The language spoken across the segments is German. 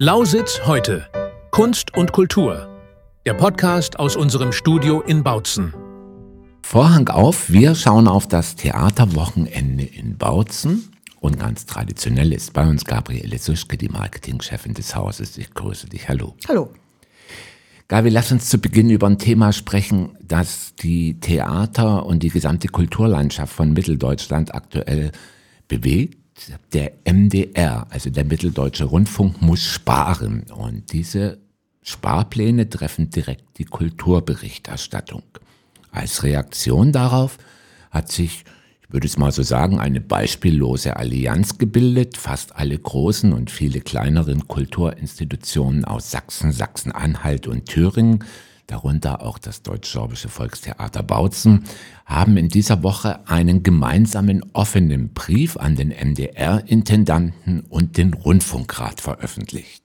Lausitz heute. Kunst und Kultur. Der Podcast aus unserem Studio in Bautzen. Vorhang auf, wir schauen auf das Theaterwochenende in Bautzen. Und ganz traditionell ist bei uns Gabriele Suschke, die Marketingchefin des Hauses. Ich grüße dich. Hallo. Hallo. Gabi, lass uns zu Beginn über ein Thema sprechen, das die Theater und die gesamte Kulturlandschaft von Mitteldeutschland aktuell bewegt. Der MDR, also der Mitteldeutsche Rundfunk, muss sparen. Und diese Sparpläne treffen direkt die Kulturberichterstattung. Als Reaktion darauf hat sich, ich würde es mal so sagen, eine beispiellose Allianz gebildet. Fast alle großen und viele kleineren Kulturinstitutionen aus Sachsen, Sachsen-Anhalt und Thüringen, darunter auch das Deutsch-Sorbische Volkstheater Bautzen, haben in dieser Woche einen gemeinsamen offenen Brief an den MDR-Intendanten und den Rundfunkrat veröffentlicht.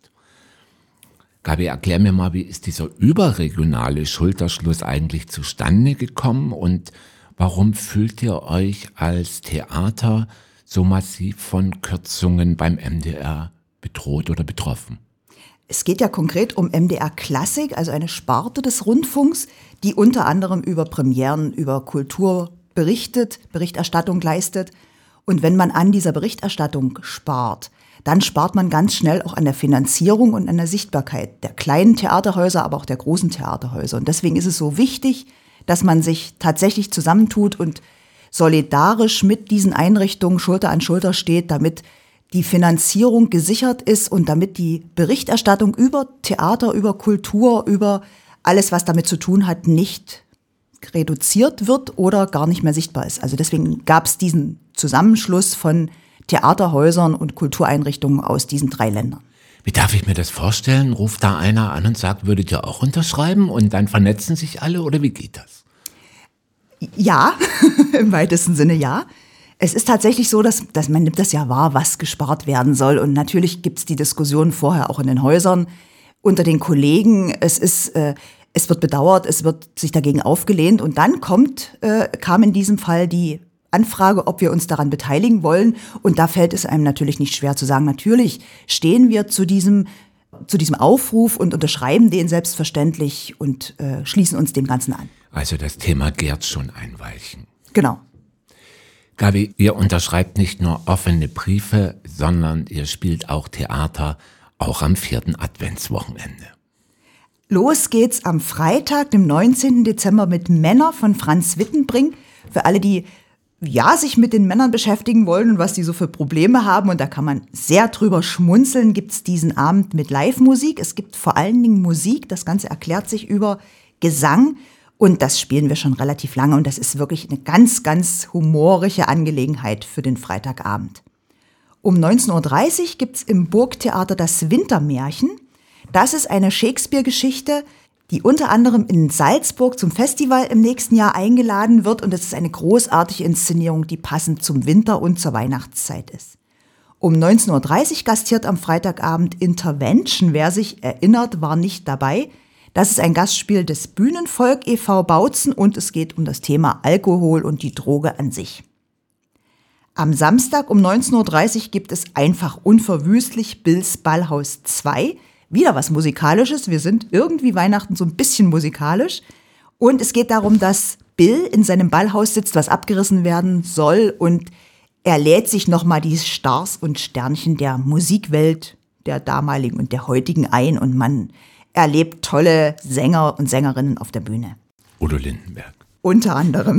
Gabi, erklär mir mal, wie ist dieser überregionale Schulterschluss eigentlich zustande gekommen und warum fühlt ihr euch als Theater so massiv von Kürzungen beim MDR bedroht oder betroffen? Es geht ja konkret um MDR Klassik, also eine Sparte des Rundfunks, die unter anderem über Premieren, über Kultur berichtet, Berichterstattung leistet. Und wenn man an dieser Berichterstattung spart, dann spart man ganz schnell auch an der Finanzierung und an der Sichtbarkeit der kleinen Theaterhäuser, aber auch der großen Theaterhäuser. Und deswegen ist es so wichtig, dass man sich tatsächlich zusammentut und solidarisch mit diesen Einrichtungen Schulter an Schulter steht, damit die Finanzierung gesichert ist und damit die Berichterstattung über Theater, über Kultur, über alles, was damit zu tun hat, nicht reduziert wird oder gar nicht mehr sichtbar ist. Also deswegen gab es diesen Zusammenschluss von Theaterhäusern und Kultureinrichtungen aus diesen 3 Ländern. Wie darf ich mir das vorstellen? Ruft da einer an und sagt, würdet ihr auch unterschreiben und dann vernetzen sich alle oder wie geht das? Ja, im weitesten Sinne ja. Es ist tatsächlich so, dass man nimmt das ja wahr, was gespart werden soll. Und natürlich gibt es die Diskussion vorher auch in den Häusern unter den Kollegen. Es wird bedauert, es wird sich dagegen aufgelehnt. Und dann kam in diesem Fall die Anfrage, ob wir uns daran beteiligen wollen. Und da fällt es einem natürlich nicht schwer zu sagen, natürlich stehen wir zu diesem Aufruf und unterschreiben den selbstverständlich und schließen uns dem Ganzen an. Also das Thema gärt schon ein Weilchen. Genau. Gabi, ihr unterschreibt nicht nur offene Briefe, sondern ihr spielt auch Theater, auch am 4. Adventswochenende. Los geht's am Freitag, dem 19. Dezember mit Männer von Franz Wittenbrink. Für alle, die sich mit den Männern beschäftigen wollen und was die so für Probleme haben. Und da kann man sehr drüber schmunzeln, gibt's diesen Abend mit Live-Musik. Es gibt vor allen Dingen Musik, das Ganze erklärt sich über Gesang. Und das spielen wir schon relativ lange und das ist wirklich eine ganz, ganz humorische Angelegenheit für den Freitagabend. Um 19.30 Uhr gibt's im Burgtheater das Wintermärchen. Das ist eine Shakespeare-Geschichte, die unter anderem in Salzburg zum Festival im nächsten Jahr eingeladen wird. Und es ist eine großartige Inszenierung, die passend zum Winter und zur Weihnachtszeit ist. Um 19.30 Uhr gastiert am Freitagabend Intervention. Wer sich erinnert, war nicht dabei. Das ist ein Gastspiel des Bühnenvolk e.V. Bautzen und es geht um das Thema Alkohol und die Droge an sich. Am Samstag um 19.30 Uhr gibt es einfach unverwüstlich Bills Ballhaus 2. Wieder was Musikalisches. Wir sind irgendwie Weihnachten so ein bisschen musikalisch. Und es geht darum, dass Bill in seinem Ballhaus sitzt, was abgerissen werden soll. Und er lädt sich nochmal die Stars und Sternchen der Musikwelt der damaligen und der heutigen ein. Und man erlebt tolle Sänger und Sängerinnen auf der Bühne. Udo Lindenberg. Unter anderem.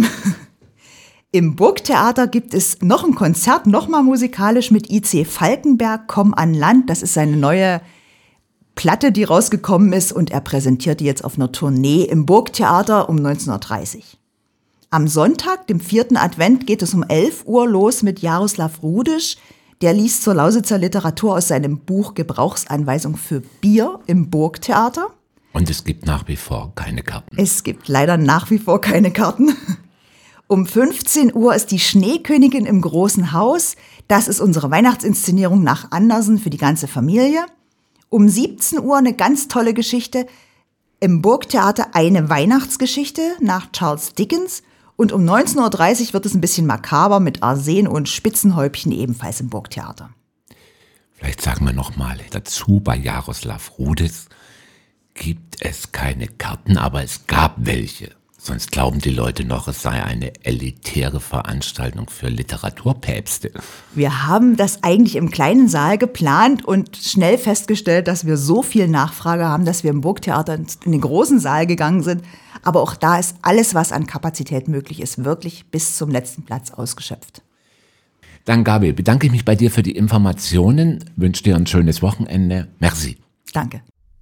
Im Burgtheater gibt es noch ein Konzert, nochmal musikalisch mit IC Falkenberg, Komm an Land. Das ist seine neue Platte, die rausgekommen ist und er präsentiert die jetzt auf einer Tournee im Burgtheater um 19.30 Uhr. Am Sonntag, dem 4. Advent, geht es um 11 Uhr los mit Jaroslav Rudisch. Der liest zur Lausitzer Literatur aus seinem Buch Gebrauchsanweisung für Bier im Burgtheater. Und es gibt nach wie vor keine Karten. Es gibt leider nach wie vor keine Karten. Um 15 Uhr ist die Schneekönigin im Großen Haus. Das ist unsere Weihnachtsinszenierung nach Andersen für die ganze Familie. Um 17 Uhr eine ganz tolle Geschichte. Im Burgtheater eine Weihnachtsgeschichte nach Charles Dickens. Und um 19.30 Uhr wird es ein bisschen makaber mit Arsen und Spitzenhäubchen ebenfalls im Burgtheater. Vielleicht sagen wir nochmal dazu, bei Jaroslav Rudis gibt es keine Karten, aber es gab welche. Sonst glauben die Leute noch, es sei eine elitäre Veranstaltung für Literaturpäpste. Wir haben das eigentlich im kleinen Saal geplant und schnell festgestellt, dass wir so viel Nachfrage haben, dass wir im Burgtheater in den großen Saal gegangen sind. Aber auch da ist alles, was an Kapazität möglich ist, wirklich bis zum letzten Platz ausgeschöpft. Dann, Gabi, bedanke ich mich bei dir für die Informationen, wünsche dir ein schönes Wochenende. Merci. Danke.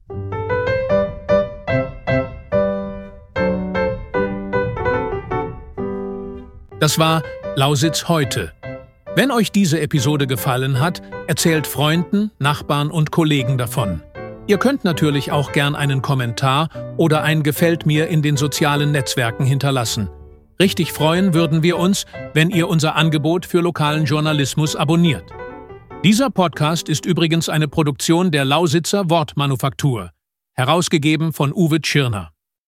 Das war Lausitz heute. Wenn euch diese Episode gefallen hat, erzählt Freunden, Nachbarn und Kollegen davon. Ihr könnt natürlich auch gern einen Kommentar oder ein Gefällt mir in den sozialen Netzwerken hinterlassen. Richtig freuen würden wir uns, wenn ihr unser Angebot für lokalen Journalismus abonniert. Dieser Podcast ist übrigens eine Produktion der Lausitzer Wortmanufaktur, herausgegeben von Uwe Tschirner.